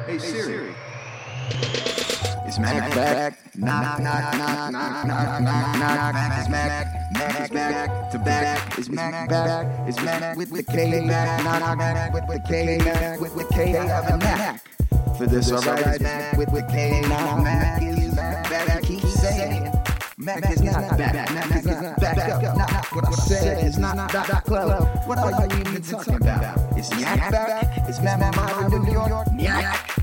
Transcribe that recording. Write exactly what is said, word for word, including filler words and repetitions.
Hey Siri. Is Mac back? Knock, knock, knock, knock, knock, knock, knock. Is Mac, Mac is back to back? Is Mac back? Is Mac with the K back? Knock, knock, with the K Mac, with the K I have a Mac. For this, alright, is Mac with the K. Knock, Mac is back. I keep saying Mac is not back. Mac is not back up. Not what I said. It's not back club. What are you even talking about? Is Nyak back? Is Mac Mama in New York? Nyak.